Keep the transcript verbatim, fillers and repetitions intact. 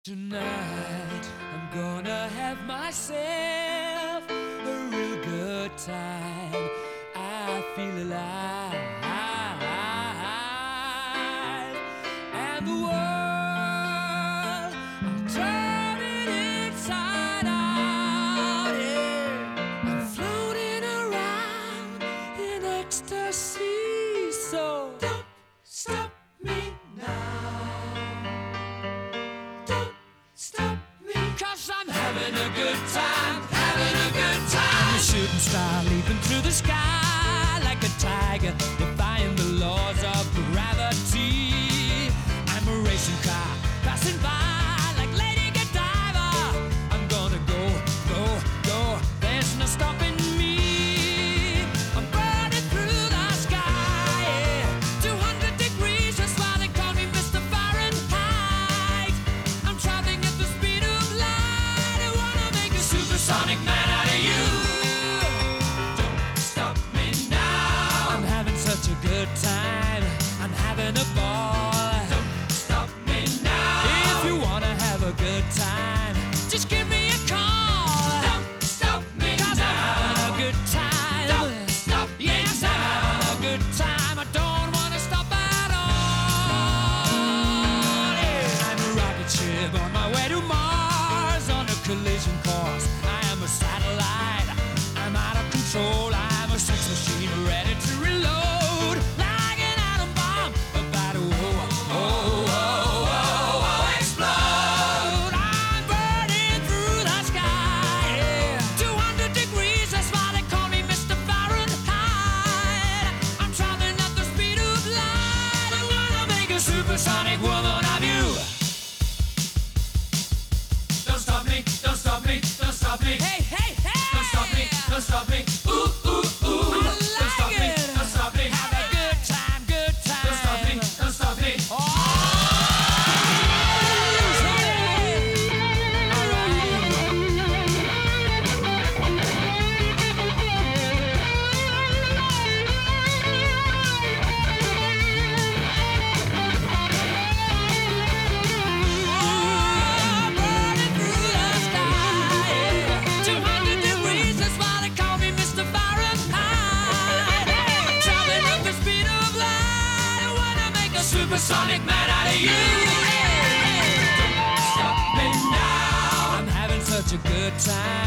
Tonight, I'm gonna have myself a real good time. I feel alive, and the world, I'll turn it inside out. Yeah. I'm floating around in ecstasy, so don't stop me now. Stop me, cause I'm having a good time, having a good time. I'm a shooting star leaping through the sky like a tiger, defying the laws of gravity. I'm a racing car passing by like Lady Godiva. I'm gonna go, go, go, there's no stopping me. I'm burning through the sky, yeah. two hundred degrees, that's why they call me Mister Fahrenheit. I'm traveling at the speed of light. I wanna make a supersonic man out of you. Don't stop me now. I'm having such a good time, I'm having a ball. Don't stop me now. If you wanna have a good time, just give me a call. Don't stop me now. 'Cause I'm having a good time. Don't stop me now. Yes, I'm having a good time. I don't wanna stop at all. Yeah. I'm a rocket ship on my way to Mars on a collision course. I am a satellite. I'm out of control. I'm a sex machine ready to reload. Like an atom bomb about to oh, oh, oh, oh, oh, explode. I'm burning through the sky. Yeah. two hundred degrees, that's why they call me Mister Fahrenheit. I'm traveling at the speed of light. I wanna make a supersonic woman of you. Don't stop me, don't stop me, don't stop me. Hey, hey, hey! Don't stop me, don't stop me. Ooh, ooh, ooh. I like don't stop it. me, don't stop me. Have a good time, good time. Don't stop me, don't stop me. Oh! Supersonic man out of you. Don't stop me now. I'm having such a good time.